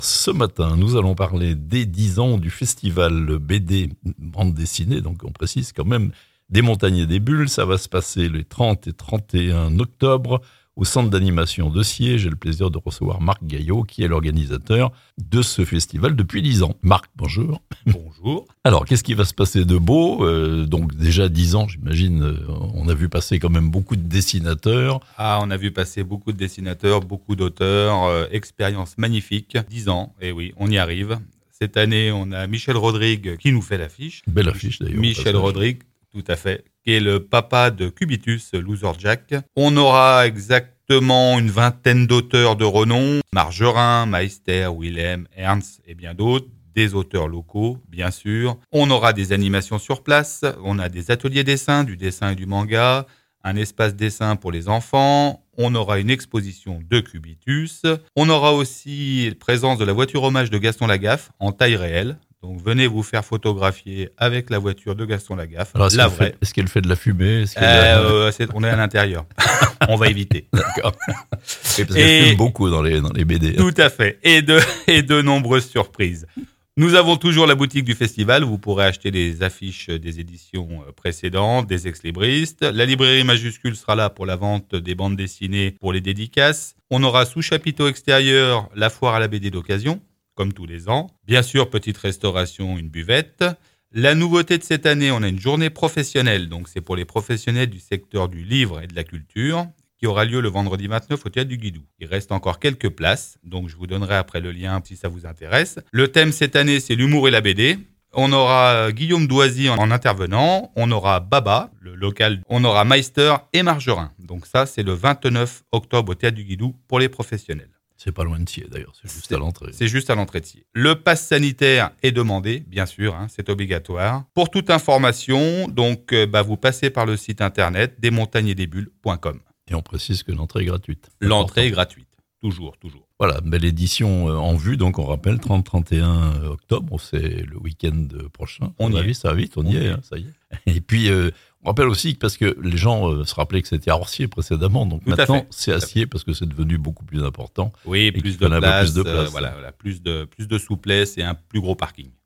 Ce matin, nous allons parler des 10 ans du festival BD bande dessinée, donc on précise quand même des Montagnes et des Bulles. Ça va se passer les 30 et 31 octobre au centre d'animation de Sciez. J'ai le plaisir de recevoir Marc Gaillot, qui est l'organisateur de ce festival depuis 10 ans. Marc, bonjour. Bonjour. Alors, qu'est-ce qui va se passer de beau Donc déjà 10 ans, j'imagine, on a vu passer quand même beaucoup de dessinateurs. On a vu passer beaucoup de dessinateurs, beaucoup d'auteurs, expérience magnifique. 10 ans, et oui, on y arrive. Cette année, on a Michel Rodrigue qui nous fait l'affiche. Belle affiche d'ailleurs. Michel Rodrigue, tout à fait, qui est le papa de Cubitus, Loser Jack. On aura exactement une vingtaine d'auteurs de renom. Margerin, Meister, Willem, Ernst et bien d'autres. Des auteurs locaux, bien sûr. On aura des animations sur place. On a des ateliers dessin, du dessin et du manga. Un espace dessin pour les enfants. On aura une exposition de Cubitus. On aura aussi présence de la voiture hommage de Gaston Lagaffe en taille réelle. Donc venez vous faire photographier avec la voiture de Gaston Lagaffe. Alors, est-ce qu'elle fait de la fumée? On est à l'intérieur. On va éviter. D'accord. Oui, parce qu'elle fume beaucoup dans les BD. Tout à fait. Et de nombreuses surprises. Nous avons toujours la boutique du festival où vous pourrez acheter des affiches des éditions précédentes, des ex-libristes. La librairie majuscule sera là pour la vente des bandes dessinées pour les dédicaces. On aura sous chapiteau extérieur la foire à la BD d'occasion, comme tous les ans. Bien sûr, petite restauration, une buvette. La nouveauté de cette année, on a une journée professionnelle. Donc c'est pour les professionnels du secteur du livre et de la culture, qui aura lieu le vendredi 29 au Théâtre du Guidou. Il reste encore quelques places, donc je vous donnerai après le lien si ça vous intéresse. Le thème cette année, c'est l'humour et la BD. On aura Guillaume Doisy en intervenant, on aura Baba, le local, on aura Meister et Margerin. Donc ça, c'est le 29 octobre au Théâtre du Guidou pour les professionnels. C'est pas loin de Sciez d'ailleurs, c'est juste à l'entrée. C'est juste à l'entrée de Sciez. Le pass sanitaire est demandé, bien sûr, c'est obligatoire. Pour toute information, donc vous passez par le site internet desmontagnesdesbulles.com. Et on précise que l'entrée est gratuite. L'entrée est gratuite, toujours. Voilà, belle édition en vue, donc on rappelle, 30-31 octobre, c'est le week-end prochain. On y est. Ça va vite, on y est, ça y est. Et puis, on rappelle aussi, parce que les gens se rappelaient que c'était à Orcier précédemment, donc tout maintenant c'est à Sciez parce que c'est devenu beaucoup plus important. Oui, plus de place, plus de souplesse et un plus gros parking.